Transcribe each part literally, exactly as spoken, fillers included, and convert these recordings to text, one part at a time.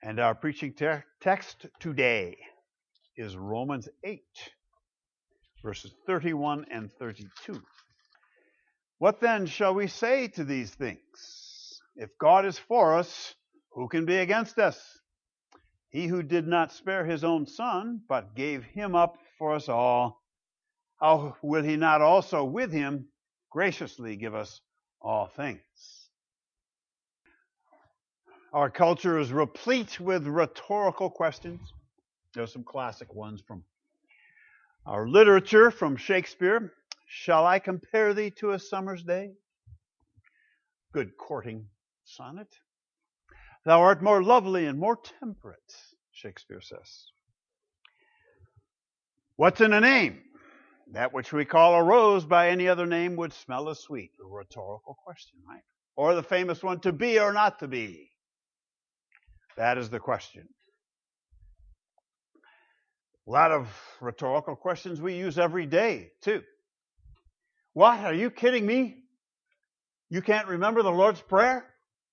And our preaching te- text today is Romans eight, verses thirty-one and thirty-two. What then shall we say to these things? If God is for us, who can be against us? He who did not spare his own son, but gave him up for us all, how will he not also with him graciously give us all things? Our culture is replete with rhetorical questions. There's some classic ones from our literature, from Shakespeare. Shall I compare thee to a summer's day? Good courting sonnet. Thou art more lovely and more temperate, Shakespeare says. What's in a name? That which we call a rose by any other name would smell as sweet. A rhetorical question, right? Or the famous one, to be or not to be? That is the question. A lot of rhetorical questions we use every day, too. What? Are you kidding me? You can't remember the Lord's Prayer?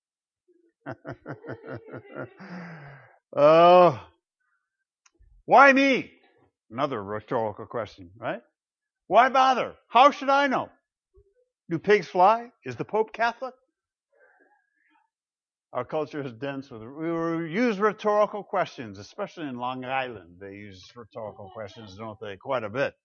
Oh, why me? Another rhetorical question, right? Why bother? How should I know? Do pigs fly? Is the Pope Catholic? Our culture is dense with, we use rhetorical questions, especially in Long Island. They use rhetorical questions, don't they? Quite a bit.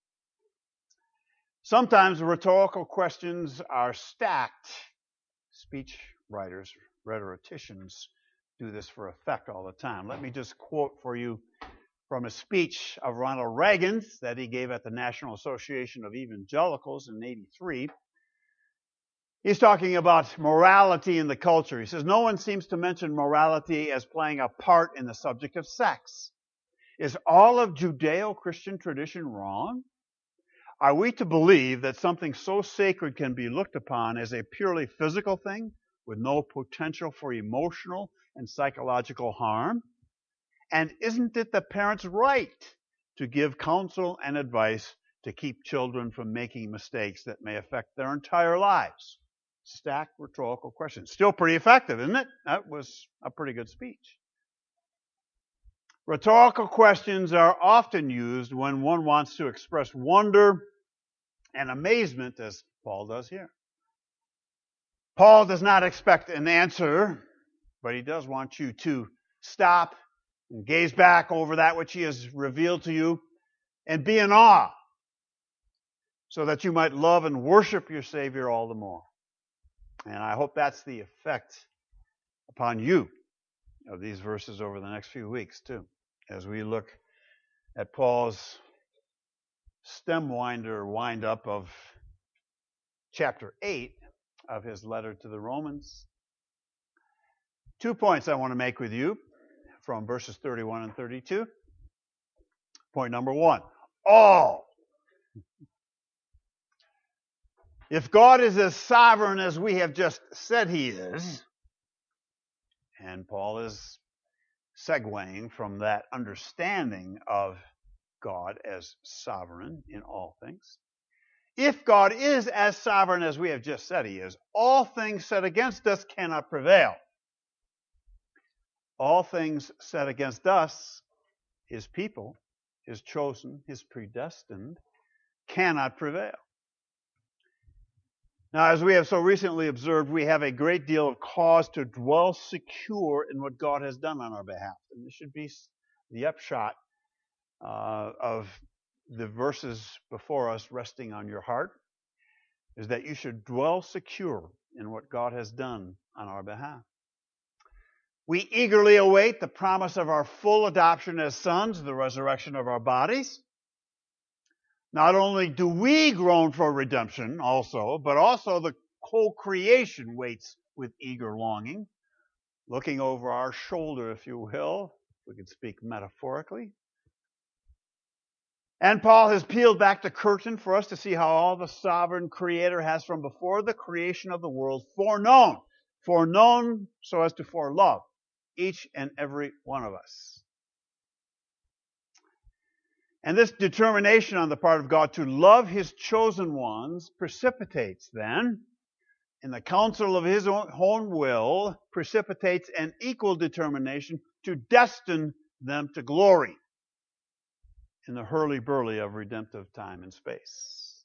Sometimes rhetorical questions are stacked. Speech writers, rhetoricians do this for effect all the time. Let me just quote for you from a speech of Ronald Reagan's that he gave at the National Association of Evangelicals in eighty-three. He's talking about morality in the culture. He says, no one seems to mention morality as playing a part in the subject of sex. Is all of Judeo-Christian tradition wrong? Are we to believe that something so sacred can be looked upon as a purely physical thing with no potential for emotional and psychological harm? And isn't it the parents' right to give counsel and advice to keep children from making mistakes that may affect their entire lives? Stacked rhetorical questions. Still pretty effective, isn't it? That was a pretty good speech. Rhetorical questions are often used when one wants to express wonder and amazement, as Paul does here. Paul does not expect an answer, but he does want you to stop and gaze back over that which he has revealed to you and be in awe, so that you might love and worship your Savior all the more. And I hope that's the effect upon you of these verses over the next few weeks, too, as we look at Paul's stem winder wind-up of chapter eight of his letter to the Romans. Two points I want to make with you from verses thirty-one and thirty-two. Point number one, all. If God is as sovereign as we have just said he is, and Paul is segueing from that understanding of God as sovereign in all things. If God is as sovereign as we have just said he is, all things set against us cannot prevail. All things set against us, his people, his chosen, his predestined, cannot prevail. Now, as we have so recently observed, we have a great deal of cause to dwell secure in what God has done on our behalf. And this should be the upshot uh, of the verses before us resting on your heart, is that you should dwell secure in what God has done on our behalf. We eagerly await the promise of our full adoption as sons, the resurrection of our bodies. Not only do we groan for redemption also, but also the whole creation waits with eager longing, looking over our shoulder, if you will, if we could speak metaphorically. And Paul has peeled back the curtain for us to see how all the sovereign Creator has from before the creation of the world foreknown, foreknown so as to forelove each and every one of us. And this determination on the part of God to love his chosen ones precipitates then in the counsel of his own will, precipitates an equal determination to destine them to glory in the hurly-burly of redemptive time and space.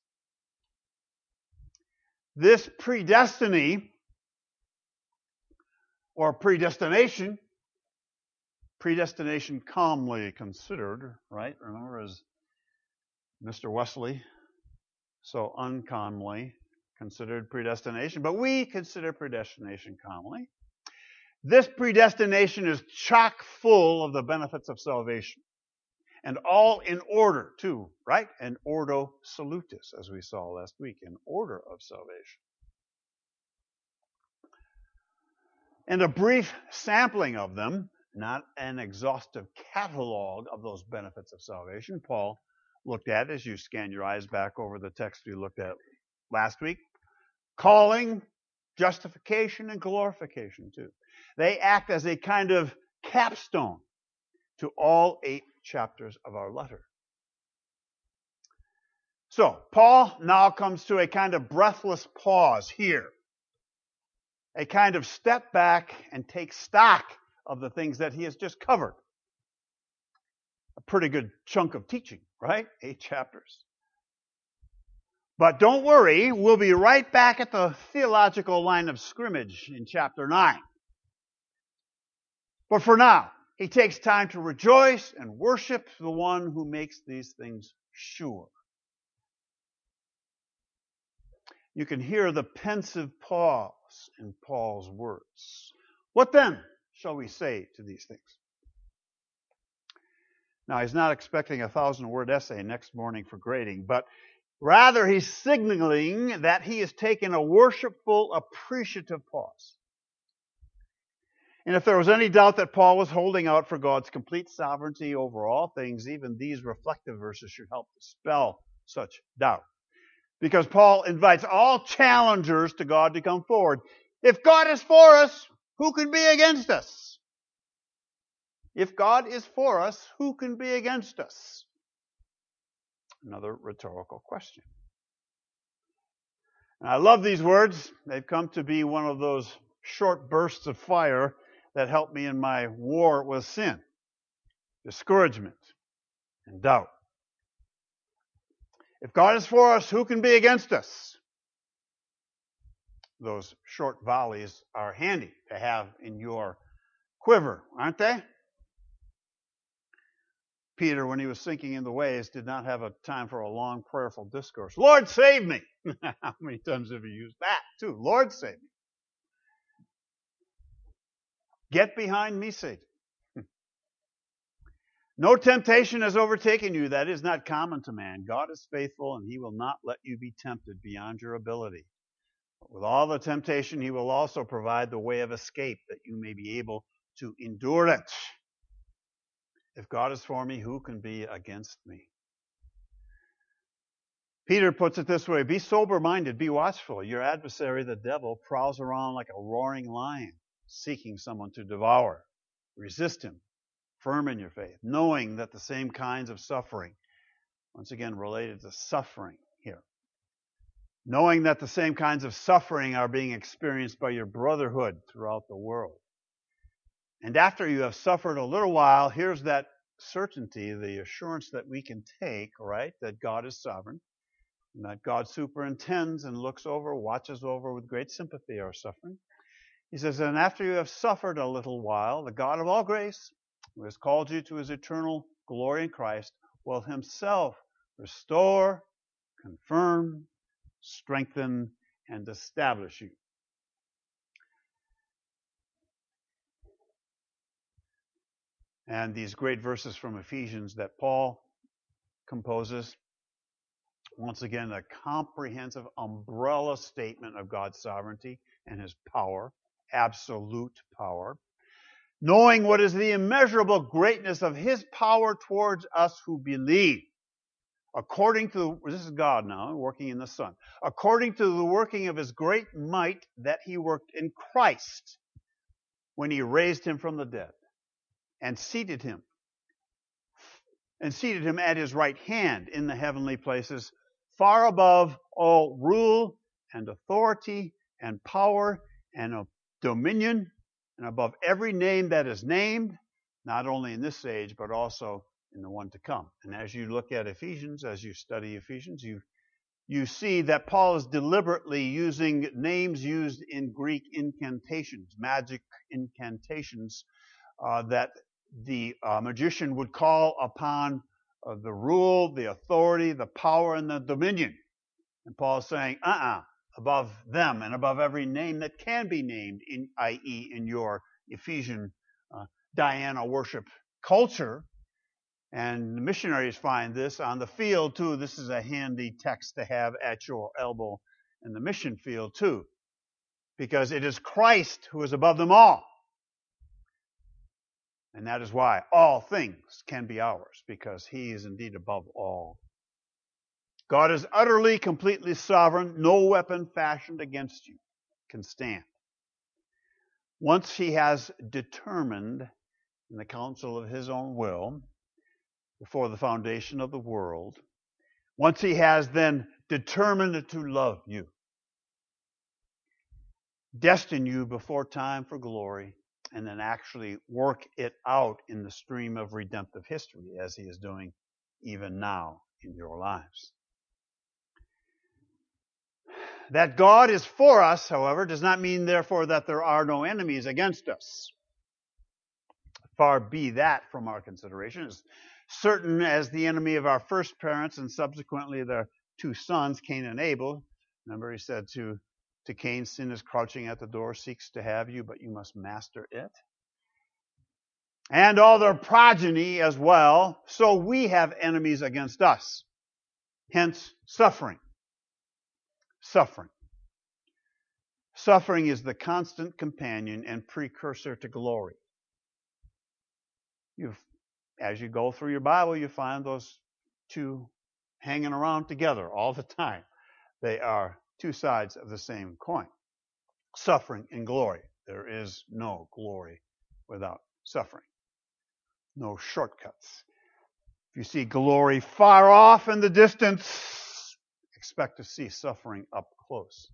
This predestiny, or predestination, predestination calmly considered, right? Remember, as Mister Wesley so uncalmly considered predestination, but we consider predestination calmly. This predestination is chock full of the benefits of salvation, and all in order, too, right? In ordo salutis, as we saw last week, in order of salvation. And a brief sampling of them, not an exhaustive catalog of those benefits of salvation, Paul looked at as you scan your eyes back over the text we looked at last week. Calling, justification, and glorification, too. They act as a kind of capstone to all eight chapters of our letter. So, Paul now comes to a kind of breathless pause here. A kind of step back and take stock of the things that he has just covered. A pretty good chunk of teaching, right? Eight chapters. But don't worry, we'll be right back at the theological line of scrimmage in chapter nine. But for now, he takes time to rejoice and worship the one who makes these things sure. You can hear the pensive pause in Paul's words. What then shall we say to these things? Now, he's not expecting a thousand-word essay next morning for grading, but rather he's signaling that he has taken a worshipful, appreciative pause. And if there was any doubt that Paul was holding out for God's complete sovereignty over all things, even these reflective verses should help dispel such doubt. Because Paul invites all challengers to God to come forward. If God is for us, who can be against us? If God is for us, who can be against us? Another rhetorical question. And I love these words. They've come to be one of those short bursts of fire that help me in my war with sin, discouragement, and doubt. If God is for us, who can be against us? Those short volleys are handy to have in your quiver, aren't they? Peter, when he was sinking in the waves, did not have a time for a long prayerful discourse. Lord, save me! How many times have you used that, too? Lord, save me. Get behind me, Satan. No temptation has overtaken you that is not common to man. God is faithful, and he will not let you be tempted beyond your ability. But with all the temptation, he will also provide the way of escape that you may be able to endure it. If God is for me, who can be against me? Peter puts it this way, be sober-minded, be watchful. Your adversary, the devil, prowls around like a roaring lion, seeking someone to devour. Resist him, firm in your faith, knowing that the same kinds of suffering, once again related to suffering here, knowing that the same kinds of suffering are being experienced by your brotherhood throughout the world. And after you have suffered a little while, here's that certainty, the assurance that we can take, right, that God is sovereign, and that God superintends and looks over, watches over with great sympathy our suffering. He says, and after you have suffered a little while, the God of all grace, who has called you to his eternal glory in Christ, will himself restore, confirm, strengthen, and establish you. And these great verses from Ephesians that Paul composes, once again, a comprehensive umbrella statement of God's sovereignty and his power, absolute power. Knowing what is the immeasurable greatness of his power towards us who believe. According to, this is God now, working in the Son. According to the working of his great might that he worked in Christ when he raised him from the dead and seated him, and seated him at his right hand in the heavenly places, far above all rule and authority and power and dominion, and above every name that is named, not only in this age, but also in the one to come. And as you look at Ephesians, as you study Ephesians, you you see that Paul is deliberately using names used in Greek incantations, magic incantations, uh, that the uh, magician would call upon uh, the rule, the authority, the power, and the dominion. And Paul is saying, uh-uh, above them and above every name that can be named, in, that is in your Ephesian uh, Diana worship culture. And the missionaries find this on the field, too. This is a handy text to have at your elbow in the mission field, too. Because it is Christ who is above them all. And that is why all things can be ours, because he is indeed above all. God is utterly, completely sovereign. No weapon fashioned against you can stand. Once he has determined in the counsel of his own will, before the foundation of the world, once he has then determined to love you, destine you before time for glory, and then actually work it out in the stream of redemptive history, as he is doing even now in your lives. That God is for us, however, does not mean, therefore, that there are no enemies against us. Far be that from our consideration. As certain as the enemy of our first parents and subsequently their two sons, Cain and Abel. Remember, he said to, to Cain, sin is crouching at the door, seeks to have you, but you must master it. And all their progeny as well. So we have enemies against us. Hence, suffering. Suffering. Suffering is the constant companion and precursor to glory. You've, as you go through your Bible, you find those two hanging around together all the time. They are two sides of the same coin. Suffering and glory. There is no glory without suffering. No shortcuts. If you see glory far off in the distance, expect to see suffering up close.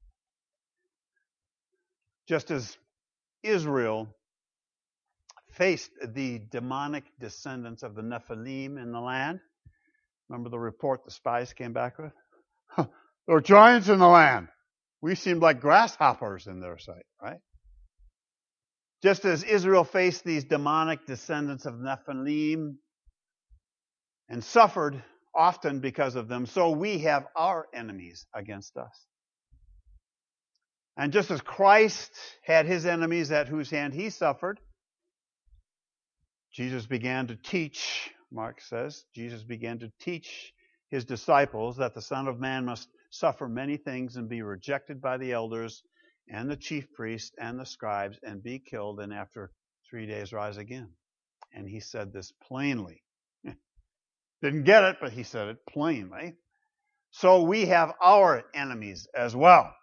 Just as Israel faced the demonic descendants of the Nephilim in the land. Remember the report the spies came back with? Huh, there are giants in the land. We seemed like grasshoppers in their sight, right? Just as Israel faced these demonic descendants of Nephilim and suffered often because of them, so we have our enemies against us. And just as Christ had his enemies at whose hand he suffered, Jesus began to teach, Mark says, Jesus began to teach his disciples that the Son of Man must suffer many things and be rejected by the elders and the chief priests and the scribes and be killed and after three days rise again. And he said this plainly. Didn't get it, but he said it plainly. So we have our enemies as well.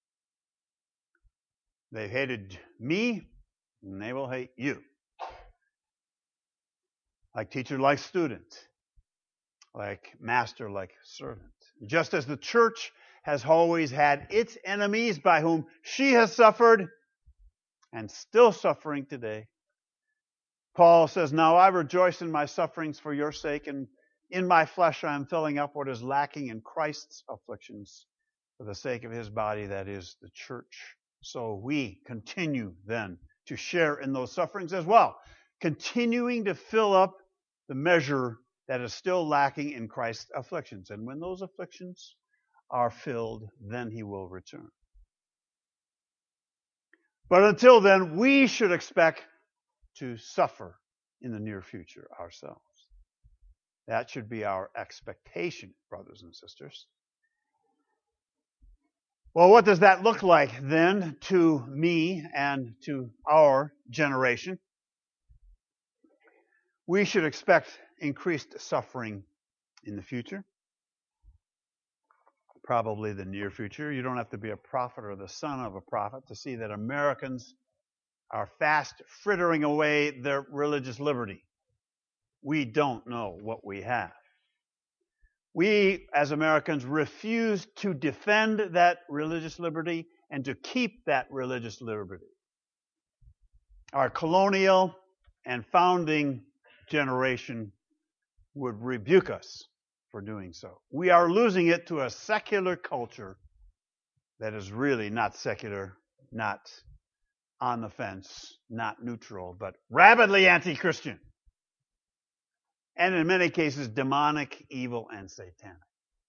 They hated me, and they will hate you. Like teacher, like student. Like master, like servant. Just as the church has always had its enemies by whom she has suffered and still suffering today. Paul says, now I rejoice in my sufferings for your sake, and in my flesh I am filling up what is lacking in Christ's afflictions for the sake of his body, that is the church. So we continue then to share in those sufferings as well, continuing to fill up the measure that is still lacking in Christ's afflictions. And when those afflictions are filled, then he will return. But until then, we should expect to suffer in the near future ourselves. That should be our expectation, brothers and sisters. Well, what does that look like then to me and to our generation? We should expect increased suffering in the future. Probably the near future. You don't have to be a prophet or the son of a prophet to see that Americans are fast frittering away their religious liberty. We don't know what we have. We, as Americans, refuse to defend that religious liberty and to keep that religious liberty. Our colonial and founding generation would rebuke us for doing so. We are losing it to a secular culture that is really not secular, not on the fence, not neutral, but rabidly anti-Christian. And in many cases, demonic, evil, and satanic.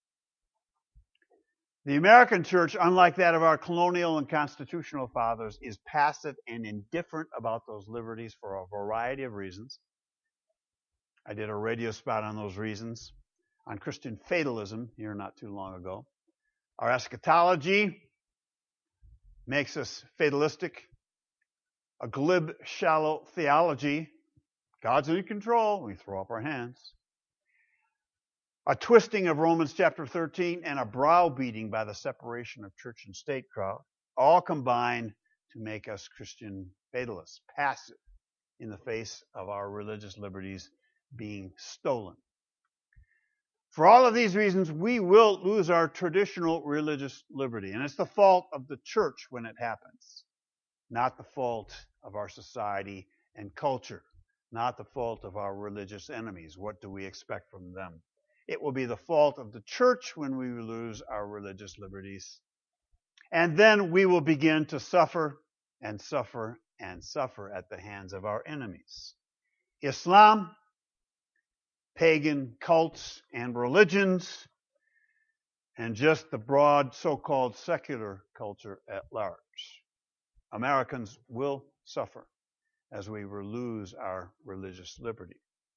The American church, unlike that of our colonial and constitutional fathers, is passive and indifferent about those liberties for a variety of reasons. I did a radio spot on those reasons, on Christian fatalism here not too long ago. Our eschatology makes us fatalistic. A glib, shallow theology, God's in control, we throw up our hands. A twisting of Romans chapter thirteen and a browbeating by the separation of church and state crowd, all combine to make us Christian fatalists, passive in the face of our religious liberties being stolen. For all of these reasons, we will lose our traditional religious liberty, and it's the fault of the church when it happens, not the fault of our society and culture, not the fault of our religious enemies. What do we expect from them? It will be the fault of the church when we lose our religious liberties. And then we will begin to suffer and suffer and suffer at the hands of our enemies. Islam, pagan cults and religions, and just the broad so-called secular culture at large. Americans will suffer as we lose our religious liberty.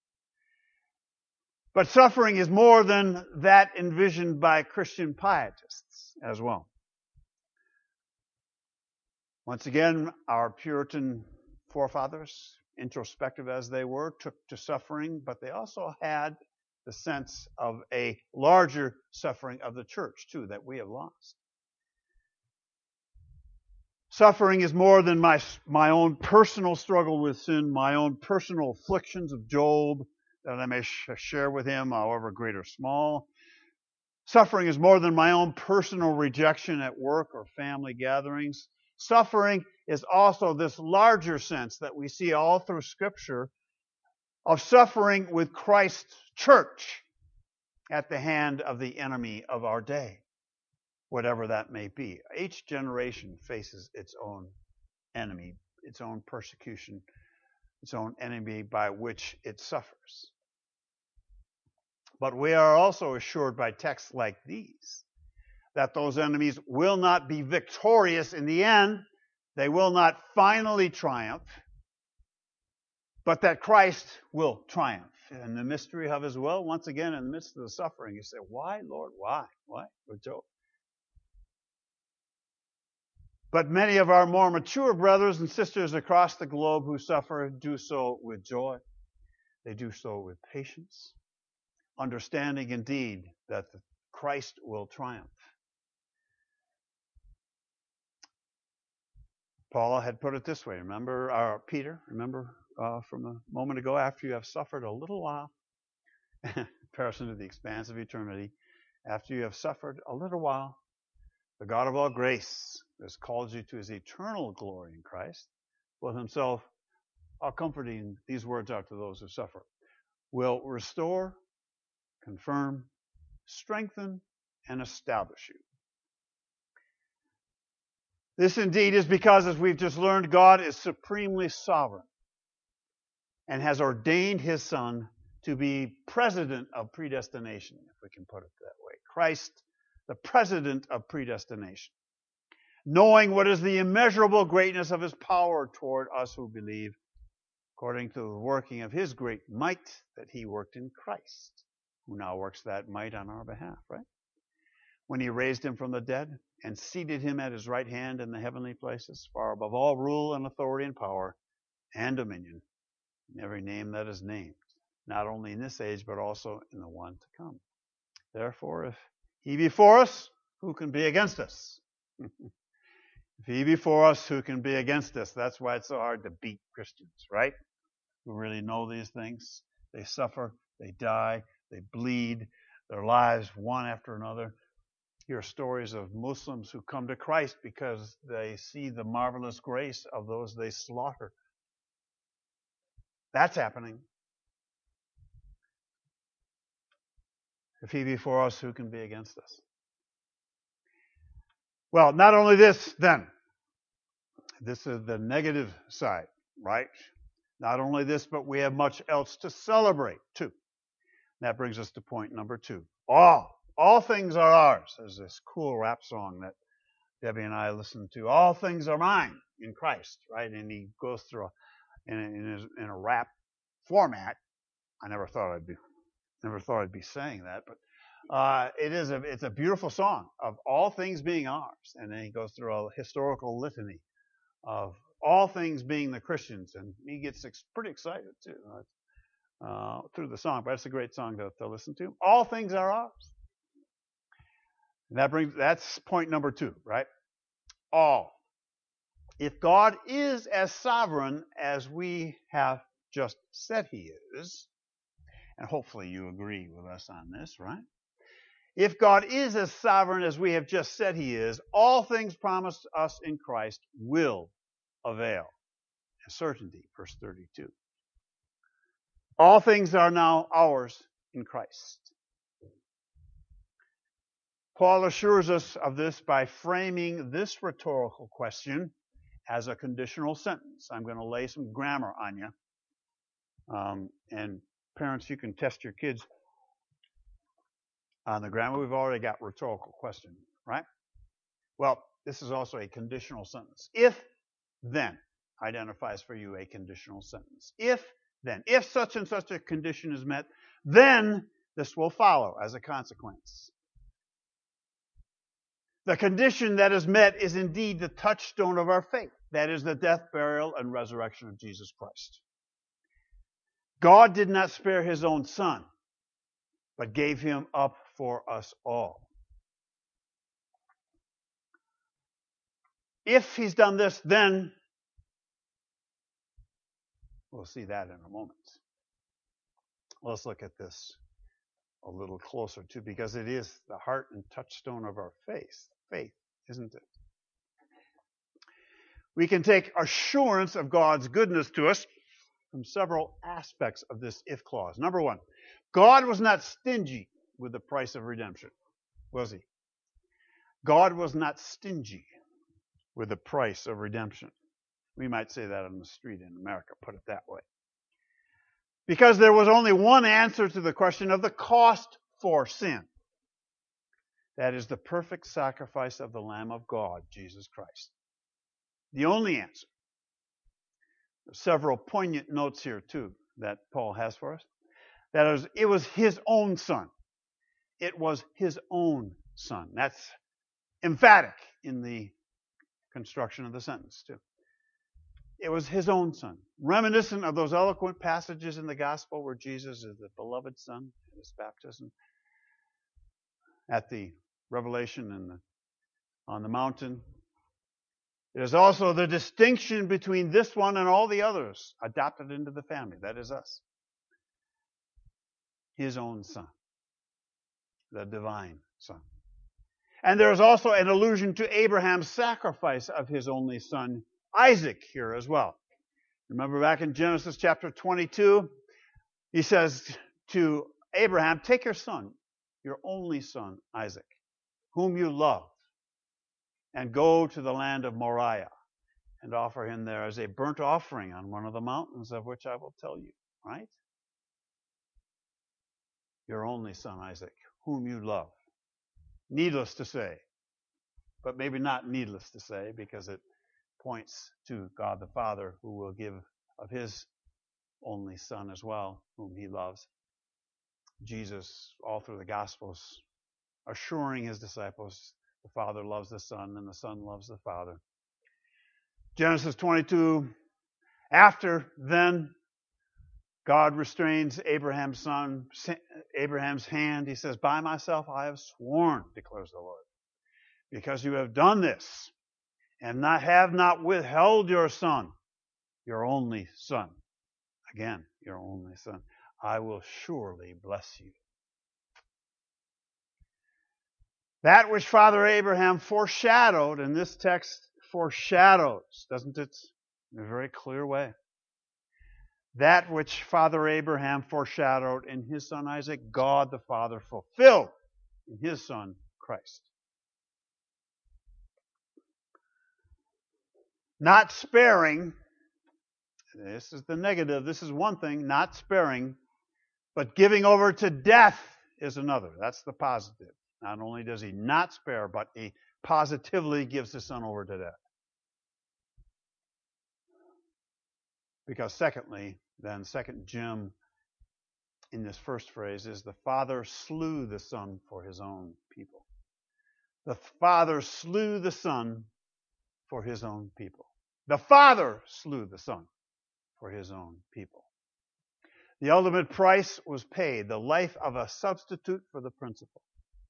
But suffering is more than that envisioned by Christian pietists as well. Once again, our Puritan forefathers, introspective as they were, took to suffering, but they also had the sense of a larger suffering of the church, too, that we have lost. Suffering is more than my, my own personal struggle with sin, my own personal afflictions of Job, that I may sh- share with him, however great or small. Suffering is more than my own personal rejection at work or family gatherings. Suffering is also this larger sense that we see all through Scripture of suffering with Christ's church at the hand of the enemy of our day, whatever that may be. Each generation faces its own enemy, its own persecution, its own enemy by which it suffers. But we are also assured by texts like these that those enemies will not be victorious in the end. They will not finally triumph, but that Christ will triumph. And the mystery of his will, once again, in the midst of the suffering, you say, why, Lord, why? Why? With Job. But many of our more mature brothers and sisters across the globe who suffer do so with joy. They do so with patience, understanding indeed that Christ will triumph. Paul had put it this way. Remember, uh, Peter, remember uh, from a moment ago, after you have suffered a little while, in comparison to the expanse of eternity, after you have suffered a little while, the God of all grace has called you to his eternal glory in Christ, will himself, how comforting these words are to those who suffer, will restore, confirm, strengthen, and establish you. This indeed is because, as we've just learned, God is supremely sovereign and has ordained his Son to be president of predestination, if we can put it that way. Christ, the president of predestination, knowing what is the immeasurable greatness of his power toward us who believe, according to the working of his great might that he worked in Christ, who now works that might on our behalf, right? When he raised him from the dead and seated him at his right hand in the heavenly places, far above all rule and authority and power and dominion, and every name that is named, not only in this age, but also in the one to come. Therefore, if he be for us, who can be against us? If he be for us, who can be against us? That's why it's so hard to beat Christians, right? Who really know these things. They suffer, they die, they bleed, their lives one after another. hear stories of Muslims who come to Christ because they see the marvelous grace of those they slaughter. That's happening. If he be for us, who can be against us? Well, not only this, then. This is the negative side, right? Not only this, but we have much else to celebrate, too. That brings us to point number two. All. All things are ours. There's this cool rap song that Debbie and I listened to. All things are mine in Christ, right? And he goes through a, in a, in a, in a rap format. I never thought I'd be, never thought I'd be saying that, but uh, it is a, it's a beautiful song of all things being ours. And then he goes through a historical litany of all things being the Christians, and he gets ex- pretty excited too uh, through the song. But it's a great song to, to listen to. All things are ours. And that brings that's point number two, right? All. If God is as sovereign as we have just said he is, and hopefully you agree with us on this, right? If God is as sovereign as we have just said he is, all things promised us in Christ will avail. A certainty, verse thirty-two. All things are now ours in Christ. Paul assures us of this by framing this rhetorical question as a conditional sentence. I'm going to lay some grammar on you. Um, and parents, you can test your kids on the grammar. We've already got rhetorical question, right? Well, this is also a conditional sentence. If, then, identifies for you a conditional sentence. If, then. If such and such a condition is met, then this will follow as a consequence. The condition that is met is indeed the touchstone of our faith. That is the death, burial, and resurrection of Jesus Christ. God did not spare his own son, but gave him up for us all. If he's done this, then we'll see that in a moment. Let's look at this a little closer too, because it is the heart and touchstone of our faith, faith, isn't it? We can take assurance of God's goodness to us from several aspects of this if clause. Number one, God was not stingy with the price of redemption, was he? God was not stingy with the price of redemption. We might say that on the street in America, put it that way. Because there was only one answer to the question of the cost for sin. That is the perfect sacrifice of the Lamb of God, Jesus Christ. The only answer. There's several poignant notes here, too, that Paul has for us. That is, it was his own son. It was his own son. That's emphatic in the construction of the sentence, too. It was his own son. Reminiscent of those eloquent passages in the gospel where Jesus is the beloved son at his baptism, at the revelation in the, on the mountain. It is also the distinction between this one and all the others adopted into the family. That is us. His own son. The divine son. And there is also an allusion to Abraham's sacrifice of his only son, Isaac, here as well. Remember back in Genesis chapter twenty-two, he says to Abraham, take your son, your only son, Isaac, whom you love, and go to the land of Moriah and offer him there as a burnt offering on one of the mountains of which I will tell you, right? Your only son, Isaac, whom you love. Needless to say, but maybe not needless to say, because it points to God the Father, who will give of his only son as well, whom he loves. Jesus, all through the Gospels, assuring his disciples the Father loves the Son and the Son loves the Father. Genesis twenty-two, after then God restrains Abraham's son, Abraham's hand. He says, by myself I have sworn, declares the Lord, because you have done this and not, have not withheld your son, your only son. Again, your only son. I will surely bless you. That which Father Abraham foreshadowed, and this text foreshadows, doesn't it? In a very clear way. That which Father Abraham foreshadowed in his son Isaac, God the Father fulfilled in his Son Christ. Not sparing, this is the negative, this is one thing, not sparing, but giving over to death is another. That's the positive. Not only does he not spare, but he positively gives his Son over to death. Because secondly, then second gem in this first phrase is the Father slew the Son for his own people. The Father slew the Son for his own people. The Father slew the Son for his own people. The ultimate price was paid, the life of a substitute for the principal.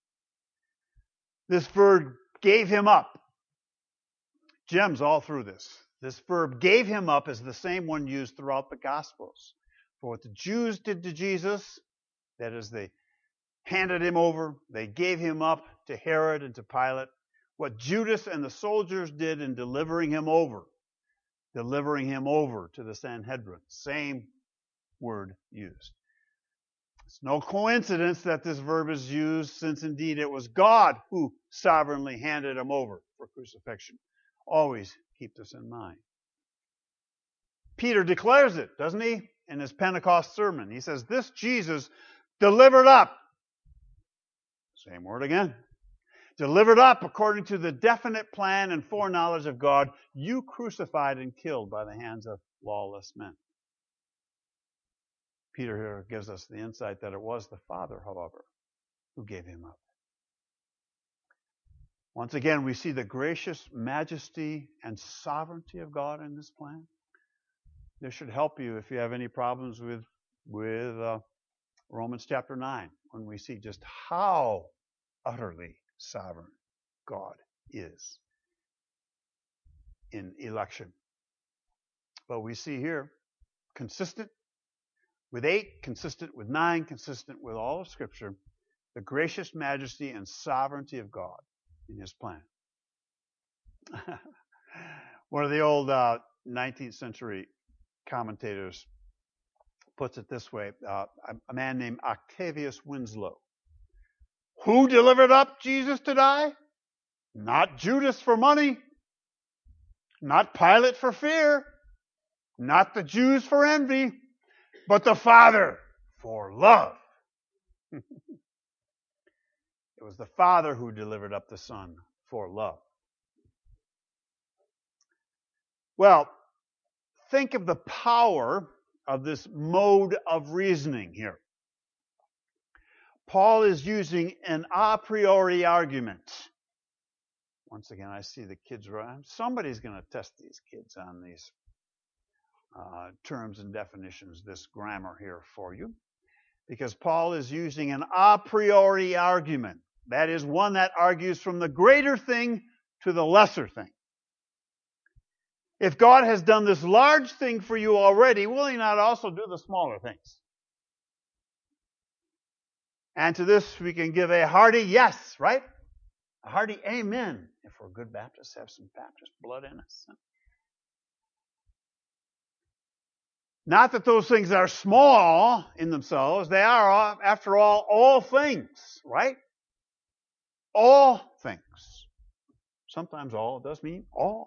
This verb gave him up. Gems all through this. This verb gave him up is the same one used throughout the Gospels. For what the Jews did to Jesus, that is, they handed him over, they gave him up to Herod and to Pilate. What Judas and the soldiers did in delivering him over, delivering him over to the Sanhedrin, same word used. It's no coincidence that this verb is used, since indeed it was God who sovereignly handed him over for crucifixion. Always keep this in mind. Peter declares it, doesn't he, in his Pentecost sermon? He says, this Jesus delivered up, same word again, delivered up according to the definite plan and foreknowledge of God, you crucified and killed by the hands of lawless men. Peter here gives us the insight that it was the Father, however, who gave him up. Once again, we see the gracious majesty and sovereignty of God in this plan. This should help you if you have any problems with, with uh, Romans chapter nine, when we see just how utterly sovereign God is in election. But we see here, consistent with eight, consistent with nine, consistent with all of Scripture, the gracious majesty and sovereignty of God in his plan. One of the old uh, nineteenth century commentators puts it this way, uh, a man named Octavius Winslow. Who delivered up Jesus to die? Not Judas for money, not Pilate for fear, not the Jews for envy, but the Father for love. It was the Father who delivered up the Son for love. Well, think of the power of this mode of reasoning here. Paul is using an a priori argument. Once again, I see the kids around. Somebody's going to test these kids on these uh, terms and definitions, this grammar here for you. Because Paul is using an a priori argument. That is, one that argues from the greater thing to the lesser thing. If God has done this large thing for you already, will he not also do the smaller things? And to this we can give a hearty yes, right? A hearty amen. If we're good Baptists, have some Baptist blood in us. Not that those things are small in themselves. They are, after all, all things, right? All things. Sometimes all does mean all.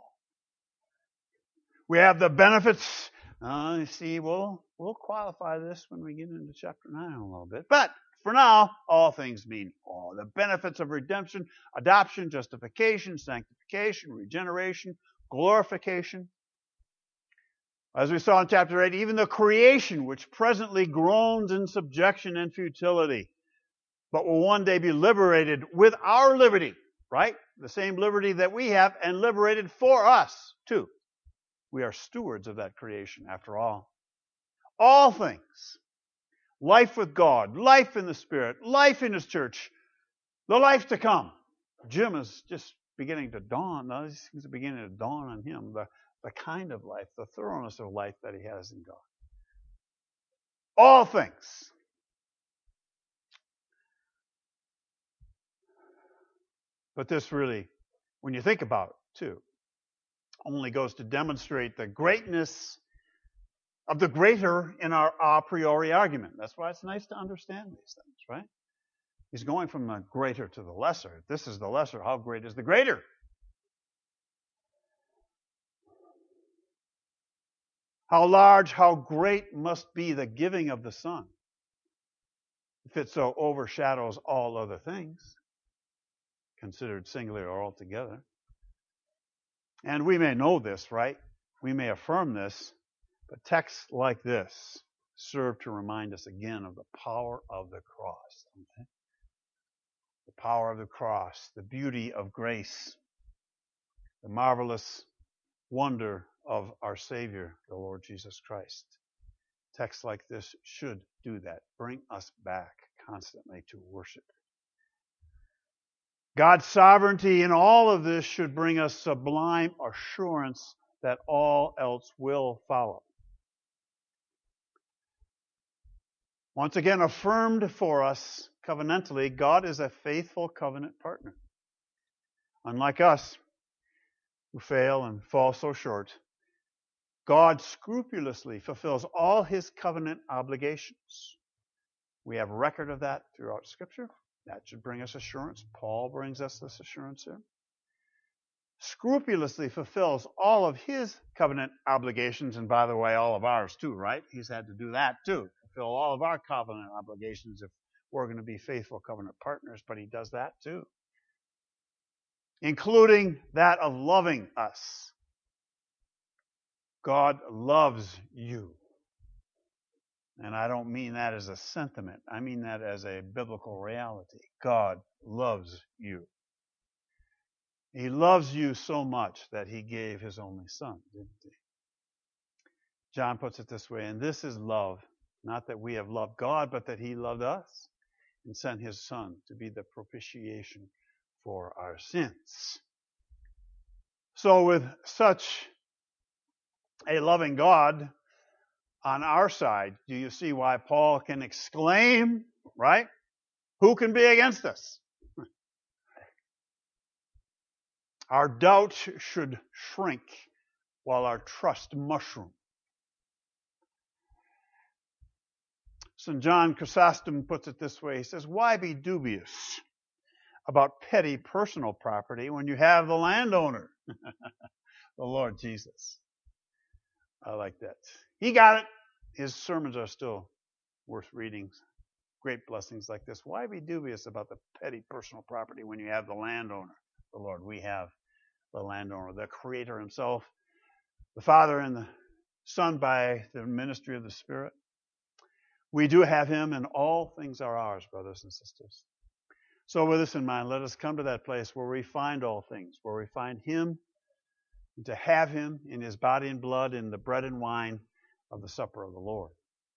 We have the benefits. Uh, you see, we'll, we'll qualify this when we get into chapter nine a little bit. But for now, all things mean all. The benefits of redemption, adoption, justification, sanctification, regeneration, glorification. As we saw in chapter eight, even the creation, which presently groans in subjection and futility, but will one day be liberated with our liberty, right? The same liberty that we have, and liberated for us, too. We are stewards of that creation, after all. All things. Life with God, life in the Spirit, life in His church, the life to come. Jim is just beginning to dawn. Now, these things are beginning to dawn on him. The, the kind of life, the thoroughness of life that he has in God. All things. But this really, when you think about it, too, only goes to demonstrate the greatness of the greater in our a priori argument. That's why it's nice to understand these things, right? He's going from the greater to the lesser. If this is the lesser, how great is the greater? How large, how great must be the giving of the Son, if it so overshadows all other things, considered singly or altogether. And we may know this, right? We may affirm this, but texts like this serve to remind us again of the power of the cross. Okay? The power of the cross, the beauty of grace, the marvelous wonder of our Savior, the Lord Jesus Christ. Texts like this should do that. Bring us back constantly to worship. God's sovereignty in all of this should bring us sublime assurance that all else will follow. Once again, affirmed for us covenantally, God is a faithful covenant partner. Unlike us, who fail and fall so short, God scrupulously fulfills all his covenant obligations. We have record of that throughout Scripture. That should bring us assurance. Paul brings us this assurance here. Scrupulously fulfills all of his covenant obligations, and by the way, all of ours too, right? He's had to do that too. Fulfill all of our covenant obligations if we're going to be faithful covenant partners, but he does that too. Including that of loving us. God loves you. And I don't mean that as a sentiment. I mean that as a biblical reality. God loves you. He loves you so much that he gave his only Son, didn't he? John puts it this way, and this is love, not that we have loved God, but that he loved us and sent his Son to be the propitiation for our sins. So with such a loving God on our side, do you see why Paul can exclaim, right? Who can be against us? Our doubt should shrink while our trust mushroom. Saint John Chrysostom puts it this way. He says, why be dubious about petty personal property when you have the landowner, the Lord Jesus? I like that. He got it. His sermons are still worth reading. Great blessings like this. Why be dubious about the petty personal property when you have the landowner, the Lord? We have the landowner, the Creator himself, the Father and the Son by the ministry of the Spirit. We do have him, and all things are ours, brothers and sisters. So with this in mind, let us come to that place where we find all things, where we find him, and to have him in his body and blood in the bread and wine of the supper of the Lord.